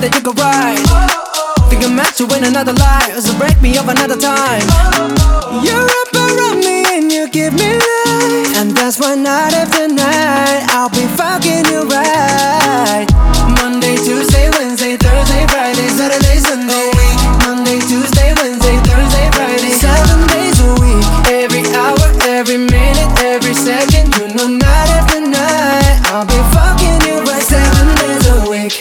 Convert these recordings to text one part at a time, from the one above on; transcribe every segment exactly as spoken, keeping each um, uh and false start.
that you could ride. Think I'm meant to win another life, so break me up another time. You wrap around me and you give me life, and that's why night after night I'll be fucking you right. Monday, Tuesday, Wednesday, Thursday, Friday, Saturday, Sunday. Monday, Tuesday, Wednesday, Thursday, Friday, seven days a week. Every hour, every minute, every second. You know night after night I'll be fucking you right seven days a week.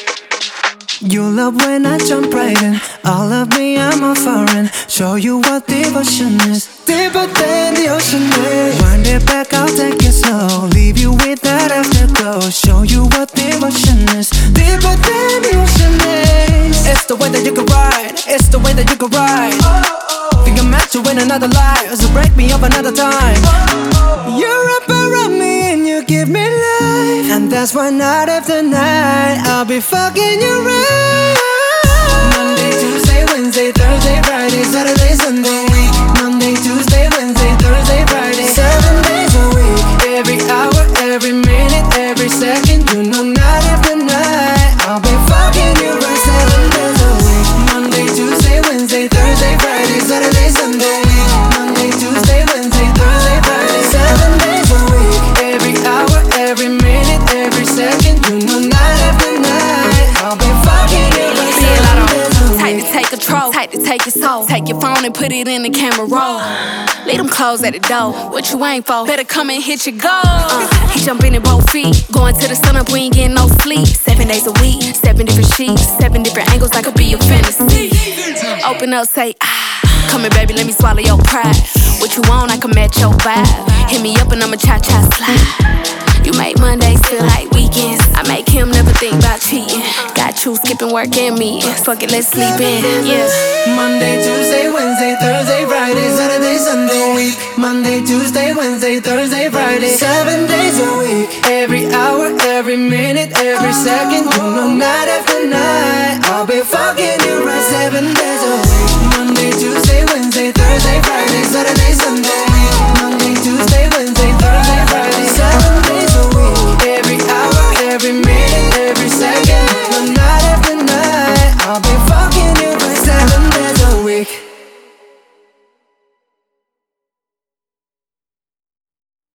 You love when I jump right in. All of me, I'm a foreign. Show you what devotion is, deeper than the ocean is. Wind it back, I'll take it slow. Leave you with that afterglow. Show you what devotion is, deeper than the ocean is. It's the way that you can ride, it's the way that you can ride. Think I'm meant to win another life, so break me up another time. You wrap around me and you give me life, and that's why night after night I'll be fucking you right. Monday, Tuesday, Wednesday, Thursday, Friday, Saturday, Sunday. Monday, Tuesday, Wednesday, Thursday, Friday, seven days a week. Every hour, every minute, every second. You know night after night I'll be fucking you right seven days a week. Monday, Tuesday, Wednesday, Thursday, Friday, Saturday, Sunday. Monday, Tuesday, Wednesday, Thursday, Friday, seven days a week. Every hour, every minute, every second. You know night after night I'll be fucking you right seven days a week. Tight to take control, tight to take your soul. Take your phone and put it in the camera roll. Leave them clothes at the door. What you ain't for? Better come and hit your goal. Uh, he jumping in both feet. Going to the sun up, we ain't getting no sleep. Seven days a week, seven different sheets, seven different angles, that could be your fantasy. Open up, say ah. Come here, baby, let me swallow your pride. What you want, I can match your vibe. Hit me up and I'ma cha-cha slide. You make Mondays feel like weekends. I make him never think about cheating. Got you skipping work and meetings. Fuck it, let's sleep in, yeah. Monday, Tuesday, Wednesday, Thursday, Friday, Saturday, Sunday. Week. Monday, Tuesday, Wednesday, Thursday, Friday, seven days a week. Every hour, every minute, every second. You know not